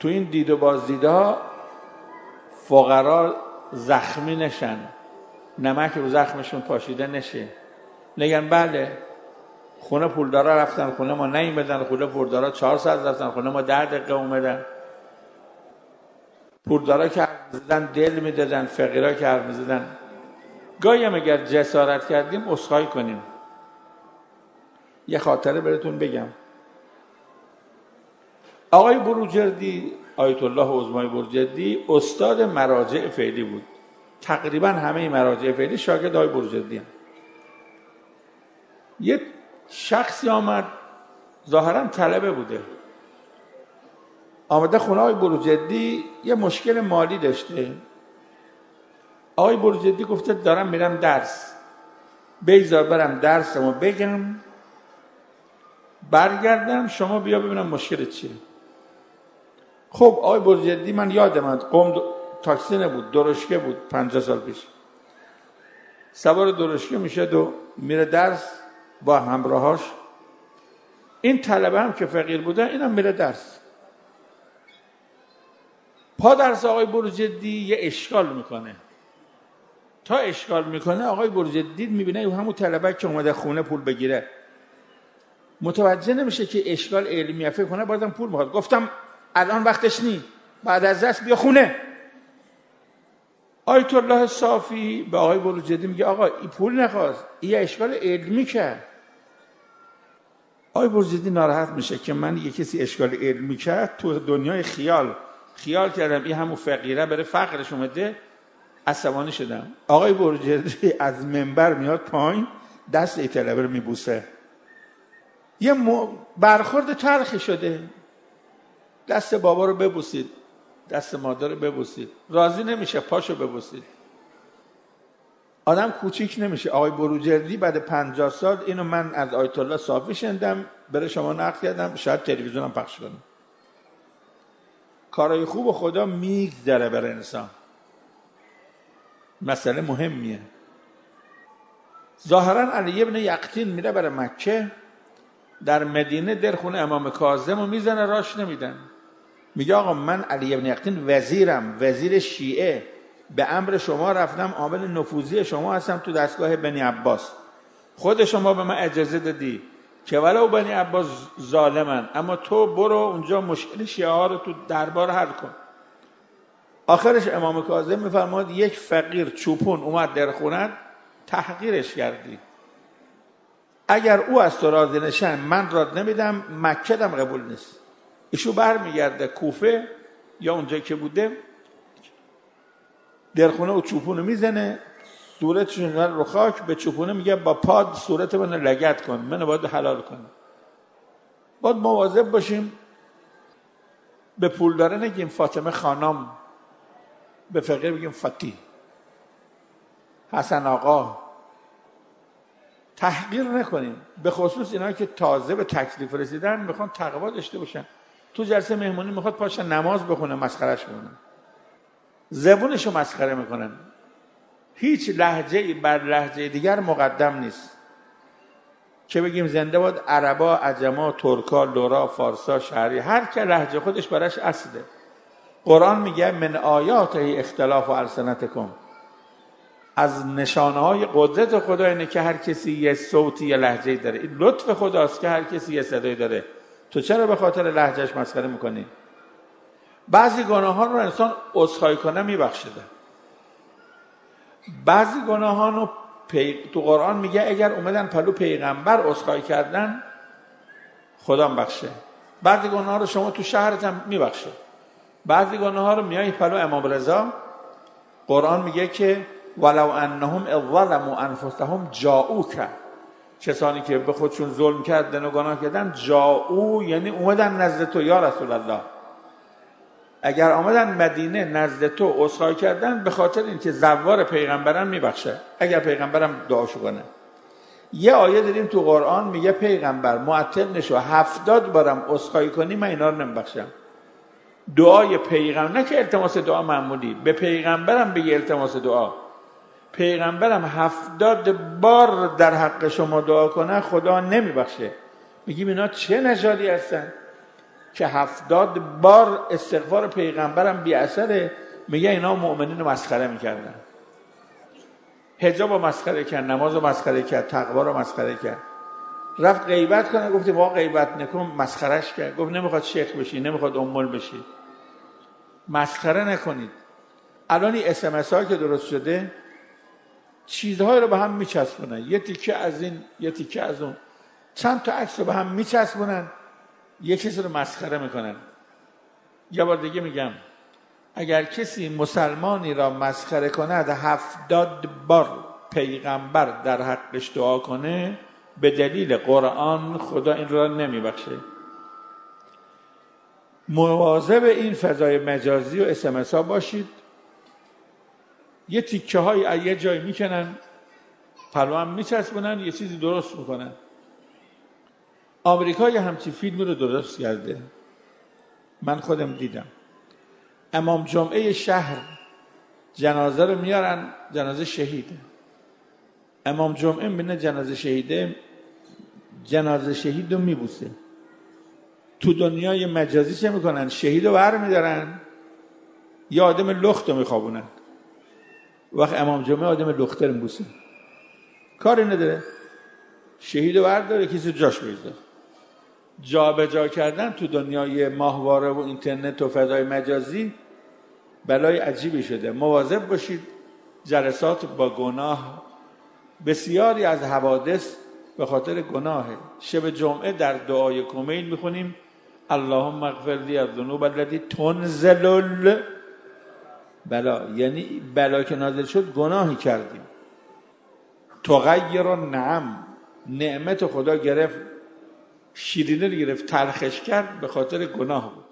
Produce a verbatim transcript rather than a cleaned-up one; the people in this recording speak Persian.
تو این دید و بازدیدها فقرا زخمی نشن، نمک رو زخمشون پاشیده نشه، نگن بله خونه پولدارا رفتن خونه ما نیومدن، خونه پولدارا چهار ساعت رفتن خونه ما ده دقیقه اومدن. پولدارا که حرف می‌زدن دل میدادن، فقیرا که حرف می‌زدن. گاهی هم اگر جسارت کردیم عذرخواهی کنیم. یه خاطره براتون بگم. آقای بروجردی، آیت الله عظمای بروجردی استاد مراجع فعلی بود. تقریبا همه مراجع فعلی شاگرد آقای بروجردی هم. یه شخصی آمد ظاهرا طلبه بوده، آمده خونه آقای بروجردی، یه مشکل مالی داشته. آقای بروجردی گفته دارم میرم درس، بگذار برم درسمو بگم برگردم شما بیا ببینم مشکلت چیه. خب آقای بروجردی من یادم قم تاکسی نبود، درشکه بود، پنجاه سال پیش. سوار درشکه میشه و میره درس با همراهاش. این طلبه هم که فقیر بوده اینم میره درس. پا درس آقای بروجردی یه اشکال میکنه. تا اشکال میکنه آقای بروجردی میبینه همون طلبه که اومده خونه پول بگیره متوجه نمیشه که اشکال علمیه، فکر کنه بازم پول میخواد. گفتم الان وقتش نی، بعد از دست بیا خونه. آیت الله صافی به آقای بروجردی میگه آقا این پول نخواست، این اشکال علمی کرد. آقای بروجردی ناراحت میشه که من یه کسی اشکال علمی کرد تو دنیای خیال خیال کردم این همون فقیره بره فقرش اومده، عصبانی شدم. آقای بروجردی از منبر میاد پایین دست ای طلبه رو میبوسه. یه برخورد تلخی شده. دست بابا رو ببوسید، دست مادر رو ببوسید، راضی نمیشه پاشو ببوسید. آدم کوچیک نمیشه. آقای بروجردی بعد پنجاه سال، اینو من از آیت الله صافی شنیدم، بره شما نقل کردم، شاید تلویزیونم پخش کنم. کارهای خوب خدا میگذره بر انسان، مسئله مهمیه. ظاهرا علی ابن یقطین میره برای مکه، در مدینه در خونه امام کاظم رو میزنه، راش نمیدن. میگه آقا من علی ابن یقطین وزیرم، وزیر شیعه، به امر شما رفتم، عامل نفوذی شما هستم تو دستگاه بنی عباس، خود شما به من اجازه دادی که ولو بنی عباس ظالمن، اما تو برو اونجا مشکل شیعه ها رو تو دربار حل کن. آخرش امام کاظم میفرماد یک فقیر چوپون اومد در خونت، تحقیرش کردی، اگر او از تو راضی نشه من راد نمیدم، مکه دم قبول نیست. ایشو بر میگرده کوفه یا اونجا که بوده، در خونه و چوپونو میزنه، صورتشون رو خاک، به چوپونه میگه با پاد صورت من لگد کن، من باید حلال کنم. باید مواظب باشیم به پول داره نگیم فاطمه خانم، به فقیر بگیم فتی، حسن آقا، تحقیر نکنیم. به خصوص اینا که تازه به تکلیف رسیدن میخوان تقوا داشته باشن. تو جلسه مهمونی میخواد پاشن نماز بخونه، مسخرهش میکنن، زبونشو مسخره میکنن. هیچ لهجه‌ای بر لهجه دیگر مقدم نیست که بگیم زنده باد عربا، عجما، ترکا، لورا، فارسا، شهری، هر که لهجه خودش براش اصله. قرآن میگه من آیاته اختلاف السنتکم، از نشانه‌های قدرت خدا اینه که هر کسی یه صوتی یه لهجه‌ای داره. این لطف خداست که هر کسی یه صدایی داره. تو چرا به خاطر لهجهش مسخره میکنی؟ بعضی گناهان رو انسان عذرخواهی کنه میبخشیده، بعضی گناهان رو پی... تو قرآن میگه اگر اومدن پلو پیغمبر عذرخواهی کردن خدا بخشه. بعضی گناهان رو شما تو شهرت هم میبخشه، بعضی گناهان رو میای پلو امام رضا، قرآن میگه که ولو انهم ظلموا انفسهم جاءوک، کسانی که به خودشون ظلم کردن و گناه کردن، جاءو یعنی اومدن نزد تو یا رسول الله. اگر آمدن مدینه نزد تو عذرخواهی کردن به خاطر اینکه زوار پیغمبرن میبخشه، اگر پیغمبرم دعاشو کنه. یه آیه داریم تو قرآن میگه پیغمبر معطل نشو، هفتاد بارم عذرخواهی کنی من اینا رو نمیبخشم. دعای پیغمبر، نه که التماس دعا معمولی، به پیغمبرم بگی التماس دعا، پیغمبرم هفتاد بار در حق شما دعا کنه خدا نمیبخشه. میگیم اینا چه نژادی هستن که هفتاد بار استغفار پیغمبرم بی اثره، میگه اینا مؤمنین رو مسخره میکردن. حجاب رو مسخره کرد، نماز رو مسخره کرد، تقوا رو مسخره کرد. رفت غیبت کنه، گفتی ما غیبت نکن، مسخرش کرد. گفت نمیخواد شیخ بشی، نمیخواد امول بشی، مسخره نکنید. الان این اس ام اس ها که درست شده چیزهای رو به هم میچسبونن، یه تیکه از این یه تیکه از اون، چند تا عکس رو به هم میچسبونن، یه چیز رو مسخره میکنن. یه بار دیگه میگم، اگر کسی مسلمانی را مسخره کند هفتاد بار پیغمبر در حقش دعا کنه، به دلیل قرآن خدا این را نمیبخشه. مواظب این فضای مجازی و اس ام اس ها باشید. یه تیکه های از یه جای میکنن، پلو هم میچسبونن، یه چیزی درست میکنن. آمریکا یه همچی فیلمی رو درست کرده، من خودم دیدم. امام جمعه شهر جنازه رو میارن، جنازه شهیده. امام جمعه میبینه جنازه شهیده، جنازه شهید رو میبوسه. تو دنیای مجازی چه میکنن؟ شهید رو بر میدارن، یا آدم لخت رو میخوابونن. وقت امام جمعه آدم لخته رو میبوسه، کاری نداره، شهید رو برداره، کسی جاش بگذار. جا به جا کردن تو دنیای ماهواره و اینترنت و فضای مجازی بلای عجیبی شده. مواظب باشید. جلسات با گناه، بسیاری از حوادث به خاطر گناهه. شب جمعه در دعای کمیل میخونیم اللهم اغفر لی الذنوب التي تنزل البلا، یعنی بلا که نازل شد گناهی کردیم. تغیر النعم، نعمت خدا گرفت، شیرینه رو گرفت، تلخش کرد، به خاطر گناه بود.